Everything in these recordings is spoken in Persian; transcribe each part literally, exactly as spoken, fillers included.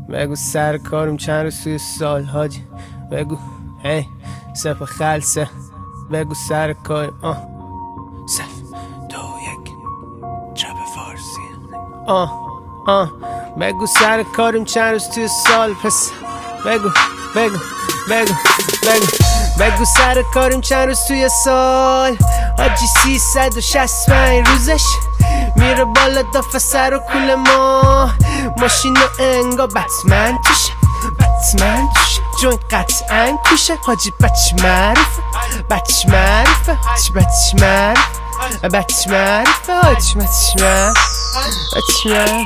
بگو سر کارم چند روز توی سال حاجی. بگو هی سف خلصه. بگو سر کارم آه سف دو یک چپ فارسی آه آه بگو سر کارم چند روز توی سال پس. بگو بگو بگو بگو بگو سر کارم چند روز توی سال حاجی. سیصد و شصت و پنج روزش میره بالا دافه سر و کول ما. ماشین و انگا بتمن توشه بتمن توشه جون قطعا کوشه حاجی. بچ معروفه بچ معروفه حاجی. بچ معروفه بچ معروفه حاجی. بچ معروفه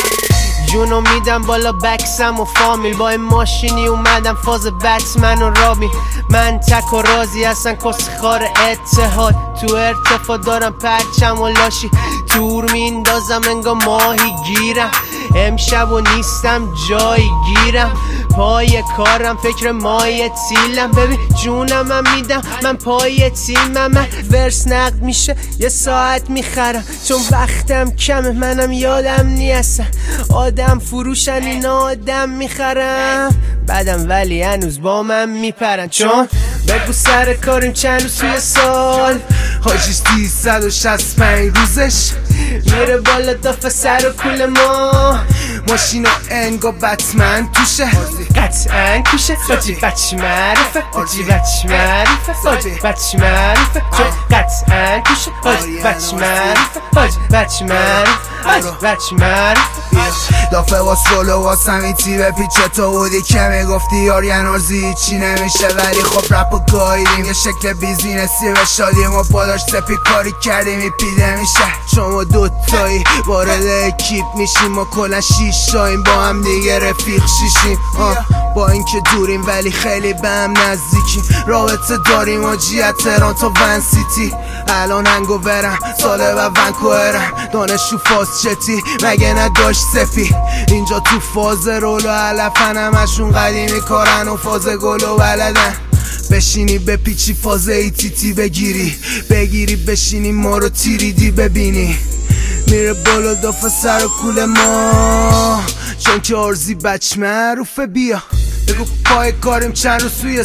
جونو میدم بالا بکسم و فامیل. با این ماشینی اومدم فاز بتمن و رابی. من تک و رازی هستن کس خار اتحاد. تو ارتفاع دارم پرچم و لاشی. تور میندازم انگا ماهی گیرم. امشب و نیستم جایی گیرم. پای کارم فکر مای تیلم. ببین جونم من میدم من پای تیمم. من ورس نقد میشه یه ساعت میخرم. چون وقتم کمه منم یادم نیستم. آدم فروشن اینا آدم میخرم. بعدم ولی هنوز با من میپرن. چون بگو سر کاریم چند روز توی سال حاجی. سیصد و شصت و پنج روزش میره بالا دافه سر و کول ما. ماشین و انگا بتمن توشه قطعا کوشه حاجی. بچ معروفه حاجی. بچ معروفه حاجی. بچ معروفه قطعا کوشه حاجی. بچ معروفه حاجی. بچ معروفه حاجی. بچ معروفه دافه واس رولو واس همیتی به پیچه تو بودی که میگفتی یار ینارزی چی نمیشه. ولی خب رپ و گایدیم یه شکل بیزینسی به شادیم و پاداش سپی کاری کردیم میپیده میشه. شما دوتایی وارد اکیپ میشیم و کلا شیش شاییم با هم دیگه رفیق شیشیم. با اینکه دوریم ولی خیلی به هم نزدیکیم. رابطه داریم و جیت تهران تا ون سیتی. الان هنگو برم ساله و ونکوورم. دانشجو فاز چتی مگه نداشت سپی. اینجا تو فاز رولو علفن همشون قدیمی کارن و فاز گلو بلدن. بشینی به پیچی فاز ای تی تی بگیری بگیری بشینی ما رو تیریدی ببینی. میره بالا دافه سر و کول ما. چون که آرزی بچ معروفه. بیا بگو پای کاریم چند روز توی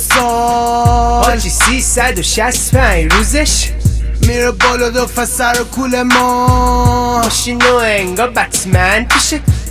سال حاجی. سیصد و شصت و پنج روزش میره بالا دافه سر و کول ما. ماشین و انگا بتمن پیشه